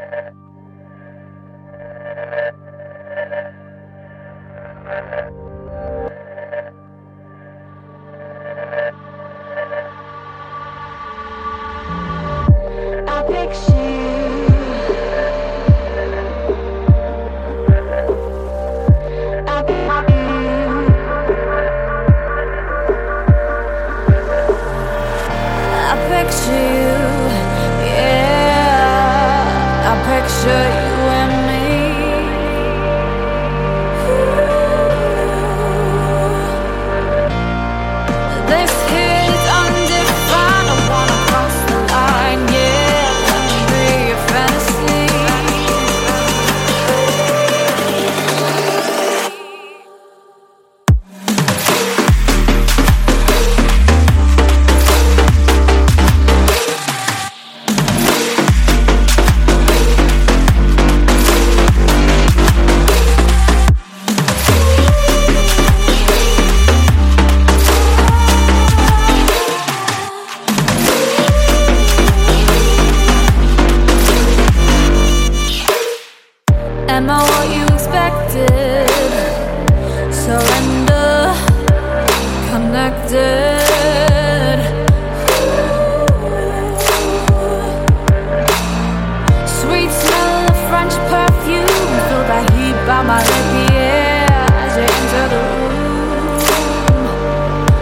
I picture you. I picture you, yeah. I picture you and me. This here is undefined. I wanna cross the line, yeah. Let me be your fantasy. Am I what you expected? Surrender, connected. Sweet smell of French perfume. Feel that heat by my lip, yeah. As you enter the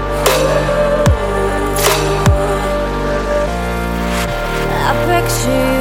room, I picture you.